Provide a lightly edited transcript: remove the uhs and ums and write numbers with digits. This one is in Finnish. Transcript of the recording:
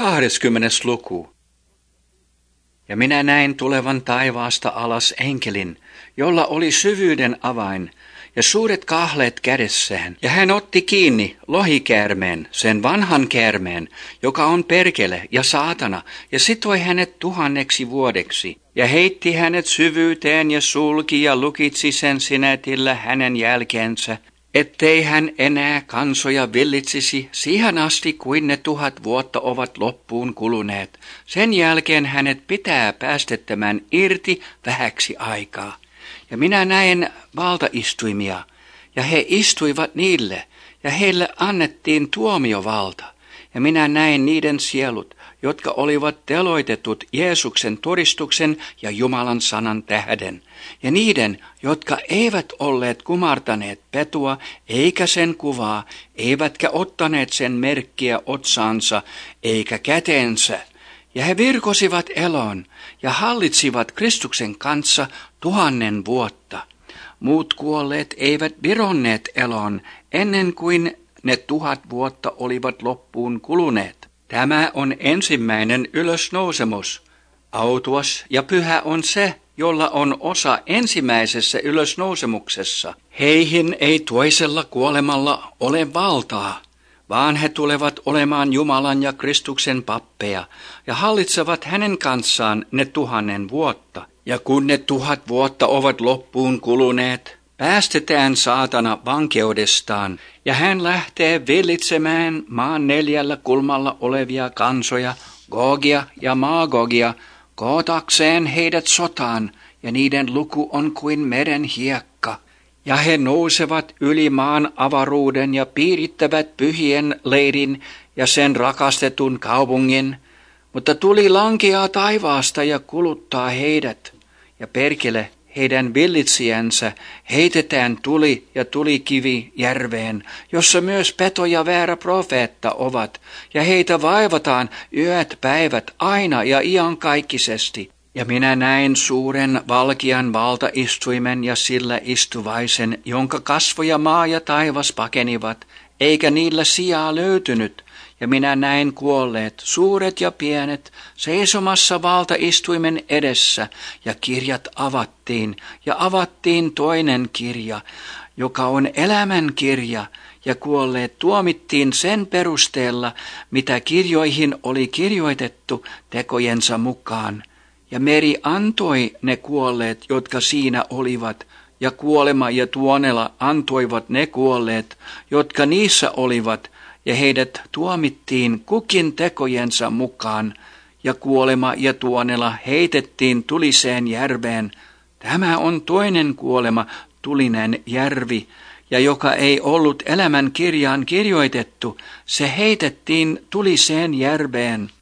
20. luku. Ja minä näin tulevan taivaasta alas enkelin, jolla oli syvyyden avain ja suuret kahleet kädessään. Ja hän otti kiinni lohikäärmeen, sen vanhan käärmeen, joka on perkele ja saatana, ja sitoi hänet 1000 vuodeksi. Ja heitti hänet syvyyteen ja sulki ja lukitsi sen sinetillä hänen jälkeensä, ettei hän enää kansoja villitsisi siihen asti, kuin ne 1000 vuotta ovat loppuun kuluneet. Sen jälkeen hänet pitää päästettämään irti vähäksi aikaa. Ja minä näen valtaistuimia, ja he istuivat niille, ja heille annettiin tuomiovalta. Ja minä näin niiden sielut, jotka olivat teloitetut Jeesuksen todistuksen ja Jumalan sanan tähden, ja niiden, jotka eivät olleet kumartaneet petua eikä sen kuvaa, eivätkä ottaneet sen merkkiä otsaansa eikä käteensä. Ja he virkosivat eloon ja hallitsivat Kristuksen kanssa 1000 vuotta. Muut kuolleet eivät vironneet eloon ennen kuin ne 1000 vuotta olivat loppuun kuluneet. Tämä on ensimmäinen ylösnousemus. Autuas ja pyhä on se, jolla on osa ensimmäisessä ylösnousemuksessa. Heihin ei toisella kuolemalla ole valtaa, vaan he tulevat olemaan Jumalan ja Kristuksen pappeja ja hallitsevat hänen kanssaan ne 1000 vuotta. Ja kun ne 1000 vuotta ovat loppuun kuluneet, päästetään saatana vankeudestaan, ja hän lähtee villitsemään maan 4 kulmalla olevia kansoja, Gogia ja Magogia, kootakseen heidät sotaan, ja niiden luku on kuin meren hiekka. Ja he nousevat yli maan avaruuden ja piirittävät pyhien leirin ja sen rakastetun kaupungin, mutta tuli lankeaa taivaasta ja kuluttaa heidät, ja perkele heidän villitsijänsä heitetään tuli ja tulikivi järveen, jossa myös peto ja väärä profeetta ovat, ja heitä vaivataan yöt päivät aina ja iankaikkisesti. Ja minä näin suuren valkean valtaistuimen ja sillä istuvaisen, jonka kasvoja maa ja taivas pakenivat, eikä niillä sijaa löytynyt. Ja minä näin kuolleet, suuret ja pienet, seisomassa valtaistuimen edessä, ja kirjat avattiin, ja avattiin toinen kirja, joka on elämän kirja, ja kuolleet tuomittiin sen perusteella, mitä kirjoihin oli kirjoitettu tekojensa mukaan. Ja meri antoi ne kuolleet, jotka siinä olivat, ja kuolema ja tuonela antoivat ne kuolleet, jotka niissä olivat, ja heidät tuomittiin kukin tekojensa mukaan, ja kuolema ja tuonela heitettiin tuliseen järveen. Tämä on toinen kuolema, tulinen järvi, ja joka ei ollut elämän kirjaan kirjoitettu, se heitettiin tuliseen järveen.